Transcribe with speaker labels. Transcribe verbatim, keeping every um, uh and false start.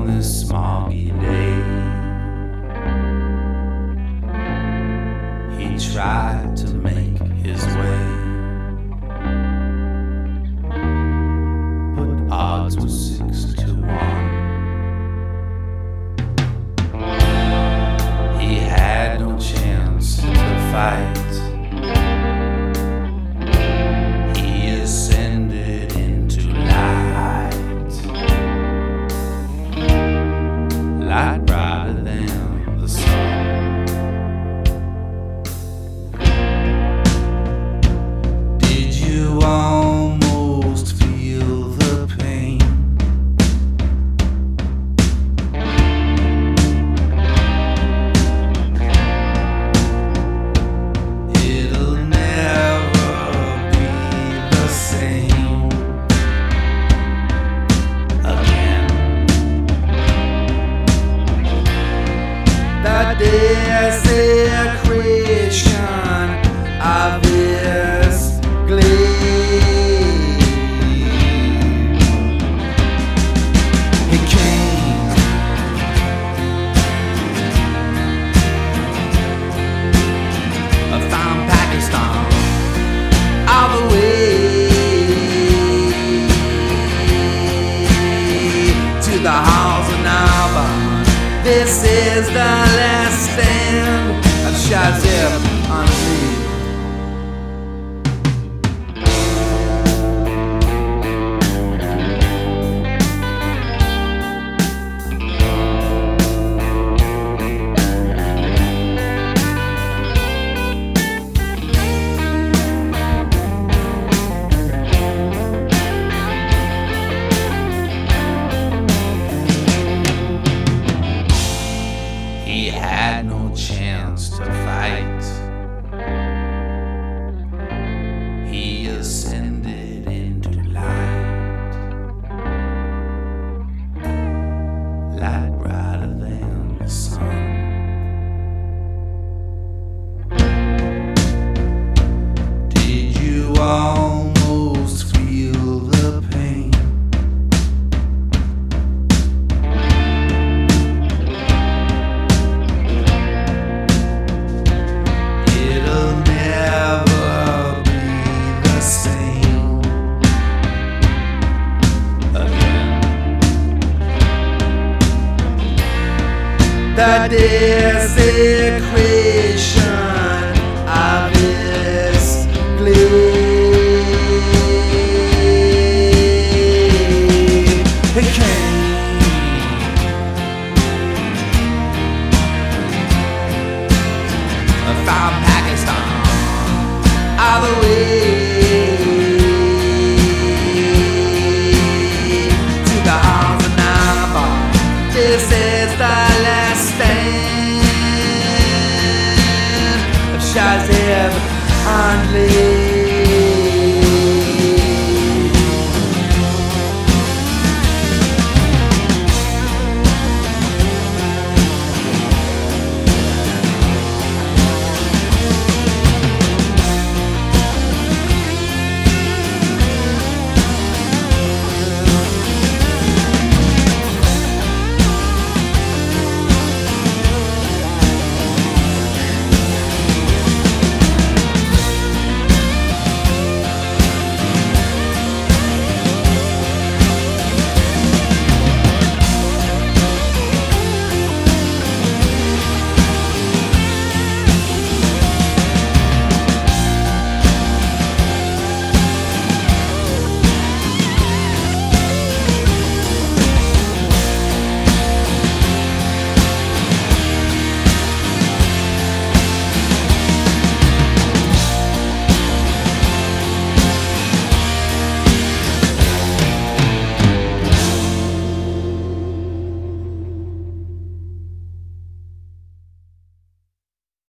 Speaker 1: on this smoggy day, he tried to make his way, but odds were six to one. He had no chance to fight. He ascended into light, light brighter than the sun. Did you almost feel the pain? It'll never be the same again. The desecration of this glade. He came from Pakistan all the way to the halls of Narbonne. This is the last stand of Shazib Henri. He had no chance to fight. He ascended into light, light brighter than the sun. Did you almost feel the pain? It'll never be the same again. The desecration